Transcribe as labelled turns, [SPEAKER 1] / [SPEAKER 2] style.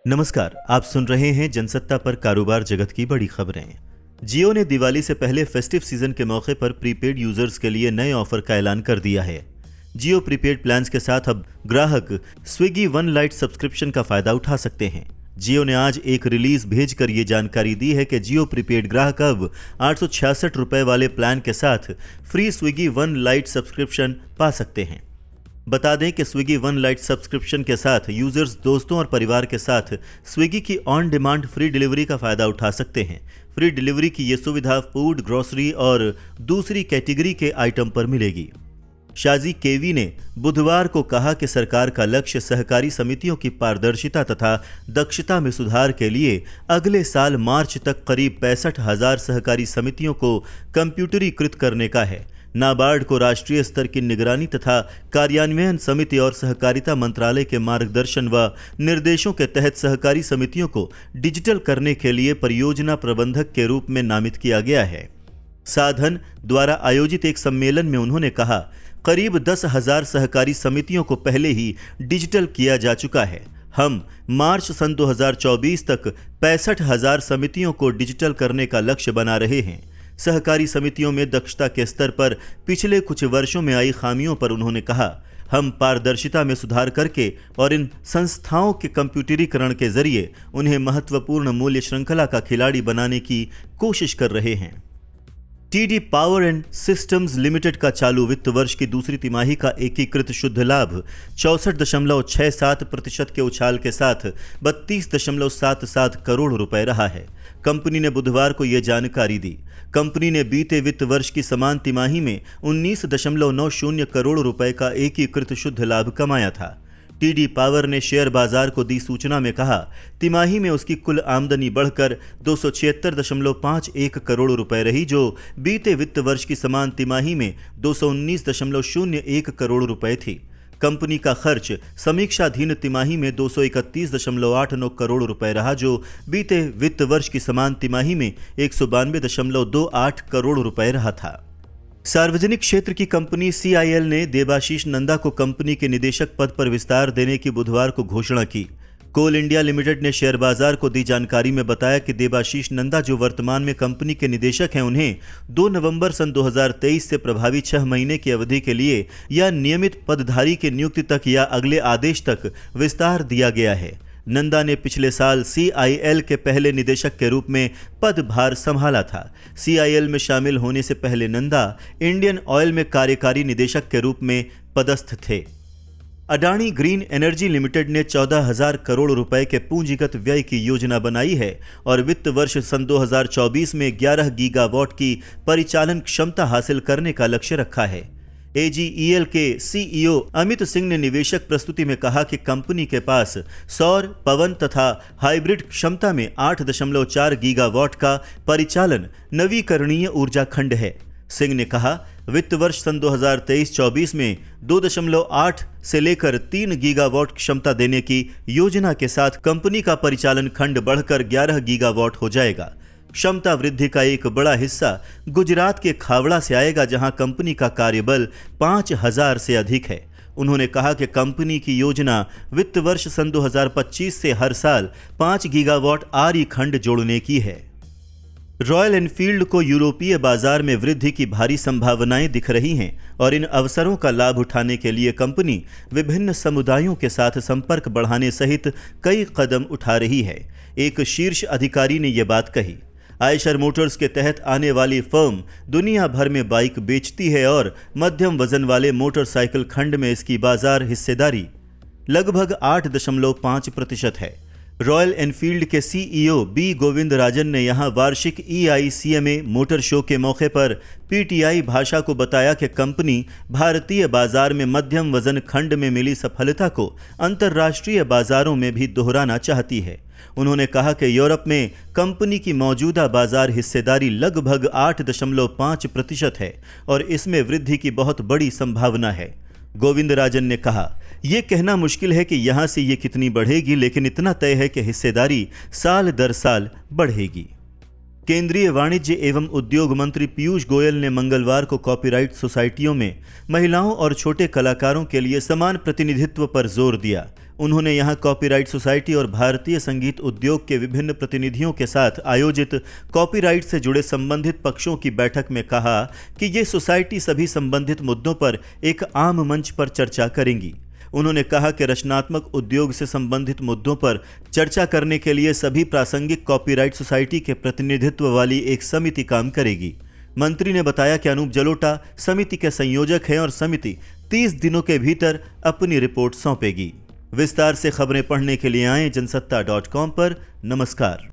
[SPEAKER 1] नमस्कार, आप सुन रहे हैं जनसत्ता पर कारोबार जगत की बड़ी खबरें। जियो ने दिवाली से पहले फेस्टिव सीजन के मौके पर प्रीपेड यूजर्स के लिए नए ऑफर का ऐलान कर दिया है। जियो प्रीपेड प्लान्स के साथ अब ग्राहक स्विगी वन लाइट सब्सक्रिप्शन का फायदा उठा सकते हैं। जियो ने आज एक रिलीज भेजकर ये जानकारी दी है कि जियो प्रीपेड ग्राहक अब 866 रुपए वाले प्लान के साथ free Swiggy one lite subscription पा सकते हैं। बता दें कि स्विगी वन लाइट सब्सक्रिप्शन के साथ यूजर्स दोस्तों और परिवार के साथ स्विगी की ऑन डिमांड फ्री डिलीवरी का फायदा उठा सकते हैं। फ्री डिलीवरी की ये सुविधा फूड, ग्रोसरी और दूसरी कैटेगरी के आइटम पर मिलेगी। शाजी केवी ने बुधवार को कहा कि सरकार का लक्ष्य सहकारी समितियों की पारदर्शिता तथा दक्षता में सुधार के लिए अगले साल मार्च तक करीब 65,000 सहकारी समितियों को कंप्यूटरीकृत करने का है। नाबार्ड को राष्ट्रीय स्तर की निगरानी तथा कार्यान्वयन समिति और सहकारिता मंत्रालय के मार्गदर्शन व निर्देशों के तहत सहकारी समितियों को डिजिटल करने के लिए परियोजना प्रबंधक के रूप में नामित किया गया है। साधन द्वारा आयोजित एक सम्मेलन में उन्होंने कहा, करीब 10,000 सहकारी समितियों को पहले ही डिजिटल किया जा चुका है। हम मार्च सन 2024 तक 65,000 समितियों को डिजिटल करने का लक्ष्य बना रहे हैं। सहकारी समितियों में दक्षता के स्तर पर पिछले कुछ वर्षों में आई खामियों पर उन्होंने कहा, हम पारदर्शिता में सुधार करके और इन संस्थाओं के कंप्यूटरीकरण के जरिए उन्हें महत्वपूर्ण मूल्य श्रृंखला का खिलाड़ी बनाने की कोशिश कर रहे हैं। TD power and systems limited का चालू वित्त वर्ष की दूसरी तिमाही का एकीकृत शुद्ध लाभ 64.67% के उछाल के साथ 32.77 करोड़ रुपए रहा है। कंपनी ने बुधवार को यह जानकारी दी। कंपनी ने बीते वित्त वर्ष की समान तिमाही में 19.90 करोड़ रुपए का एकीकृत शुद्ध लाभ कमाया था। टीडी पावर ने शेयर बाजार को दी सूचना में कहा, तिमाही में उसकी कुल आमदनी बढ़कर 276.51 करोड़ रुपए रही, जो बीते वित्त वर्ष की समान तिमाही में 219.01 करोड़ रुपए थी। कंपनी का खर्च समीक्षाधीन तिमाही में 231.89 करोड़ रुपए रहा, जो बीते वित्त वर्ष की समान तिमाही में 192.28 करोड़ रुपए रहा था। सार्वजनिक क्षेत्र की कंपनी CIL ने देबाशीष नंदा को कंपनी के निदेशक पद पर विस्तार देने की बुधवार को घोषणा की। कोल इंडिया लिमिटेड ने शेयर बाजार को दी जानकारी में बताया कि देबाशीष नंदा, जो वर्तमान में कंपनी के निदेशक हैं, उन्हें 2 नवंबर सन 2023 से प्रभावी 6 महीने की अवधि के लिए या नियमित पदधारी की नियुक्ति तक या अगले आदेश तक विस्तार दिया गया है। नंदा ने पिछले साल CIL के पहले निदेशक के रूप में पदभार संभाला था। CIL में शामिल होने से पहले नंदा इंडियन ऑयल में कार्यकारी निदेशक के रूप में पदस्थ थे। अडानी ग्रीन एनर्जी लिमिटेड ने 14,000 करोड़ रुपए के पूंजीगत व्यय की योजना बनाई है और वित्त वर्ष सन 2024 में 11 गीगावाट की परिचालन क्षमता हासिल करने का लक्ष्य रखा है। AGEL के CEO अमित सिंह ने निवेशक प्रस्तुति में कहा कि कंपनी के पास सौर, पवन तथा हाइब्रिड क्षमता में 8.4 गीगावाट का परिचालन नवीकरणीय ऊर्जा खंड है। सिंह ने कहा, वित्त वर्ष सन 2023-24 में 2.8 से लेकर 3 गीगावाट क्षमता देने की योजना के साथ कंपनी का परिचालन खंड बढ़कर 11 गीगावाट हो जाएगा। क्षमता वृद्धि का एक बड़ा हिस्सा गुजरात के खावड़ा से आएगा, जहां कंपनी का कार्यबल 5,000 से अधिक है। उन्होंने कहा कि कंपनी की योजना वित्त वर्ष सन 2025 से हर साल 5 गीगावाट RE खंड जोड़ने की है। रॉयल एनफील्ड को यूरोपीय बाजार में वृद्धि की भारी संभावनाएं दिख रही हैं और इन अवसरों का लाभ उठाने के लिए कंपनी विभिन्न समुदायों के साथ संपर्क बढ़ाने सहित कई कदम उठा रही है। एक शीर्ष अधिकारी ने यह बात कही। आयशर मोटर्स के तहत आने वाली फर्म दुनिया भर में बाइक बेचती है और मध्यम वजन वाले मोटरसाइकिल खंड में इसकी बाजार हिस्सेदारी लगभग 8.5% है। रॉयल एनफील्ड के CEO B गोविंदराजन ने यहां वार्षिक EICMA मोटर शो के मौके पर PTI भाषा को बताया कि कंपनी भारतीय बाजार में मध्यम वजन खंड में मिली सफलता को अंतर्राष्ट्रीय बाजारों में भी दोहराना चाहती है। उन्होंने कहा कि यूरोप में कंपनी की मौजूदा बाजार हिस्सेदारी लगभग 8.5% है और इसमें वृद्धि की बहुत बड़ी संभावना है। गोविंदराजन ने कहा, यह कहना मुश्किल है कि यहां से ये कितनी बढ़ेगी, लेकिन इतना तय है कि हिस्सेदारी साल दर साल बढ़ेगी। केंद्रीय वाणिज्य एवं उद्योग मंत्री पीयूष गोयल ने मंगलवार को कॉपीराइट सोसाइटियों में महिलाओं और छोटे कलाकारों के लिए समान प्रतिनिधित्व पर जोर दिया। उन्होंने यहां कॉपीराइट सोसाइटी और भारतीय संगीत उद्योग के विभिन्न प्रतिनिधियों के साथ आयोजित कॉपीराइट से जुड़े संबंधित पक्षों की बैठक में कहा कि ये सोसाइटी सभी संबंधित मुद्दों पर एक आम मंच पर चर्चा करेंगी। उन्होंने कहा कि रचनात्मक उद्योग से संबंधित मुद्दों पर चर्चा करने के लिए सभी प्रासंगिक कॉपीराइट सोसाइटी के प्रतिनिधित्व वाली एक समिति काम करेगी। मंत्री ने बताया कि अनूप जलोटा समिति के संयोजक हैं और समिति 30 दिनों के भीतर अपनी रिपोर्ट सौंपेगी। विस्तार से खबरें पढ़ने के लिए आएं जनसत्ता.com पर। नमस्कार।